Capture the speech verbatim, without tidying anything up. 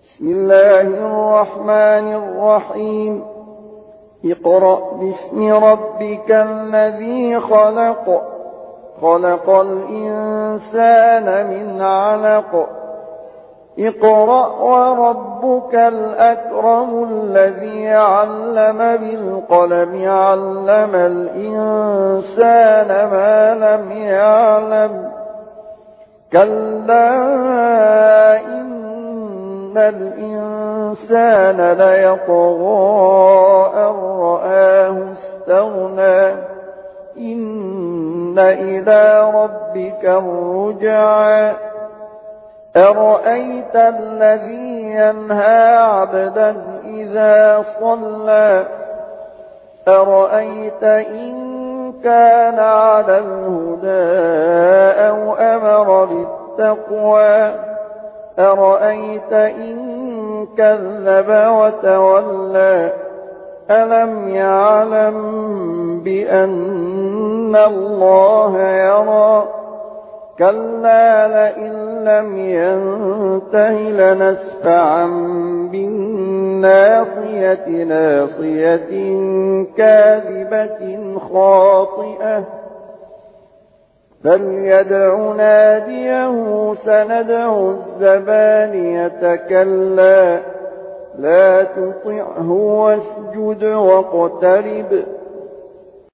بسم الله الرحمن الرحيم اقرأ باسم ربك الذي خلق خلق الإنسان من علق اقرأ وربك الأكرم الذي علم بالقلم علم الإنسان ما لم يعلم كلا إن الإنسان ليطغى أن رآه استغنى إن إلى ربك الرجعى أرأيت الذي ينهى عبدا إذا صلى أرأيت إن كان على الهدى أو أمر بالتقوى أرأيت إن كذب وتولى ألم يعلم بأن الله يرى كلا لئن لم ينته لنسفعا بالناصية ناصية كاذبة خاطئة فليدع ناديه سندع الزبانية كلا لا تطعه واسجد واقترب